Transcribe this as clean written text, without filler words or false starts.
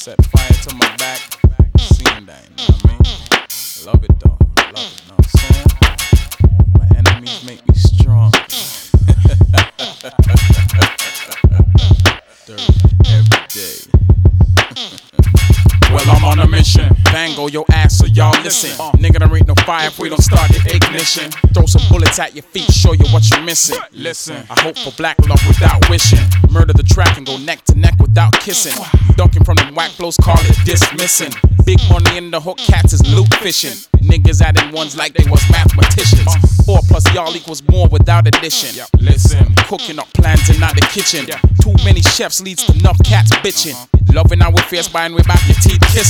Set fire to my back, seeing that, you know what I mean? Love it though, love it, know what I'm saying? My enemies make me strong. Dirty every day. Well, I'm on a mission. Bango your ass so y'all listen. Nigga, there ain't no fire if we don't start the ignition. Throw some bullets at your feet, show you what you're missing. Listen, I hope for black love without wishing. Murder the track and go neck to neck without kissing. Dunking from them whack flows, call it dismissing. Big money in the hook, cats is loot fishing. Niggas adding ones like they was mathematicians. 4 plus y'all equals more without addition. Listen, cooking up plans in the kitchen. Too many chefs leads to enough cats bitching. Loving our fierce by and we back your teeth kissing.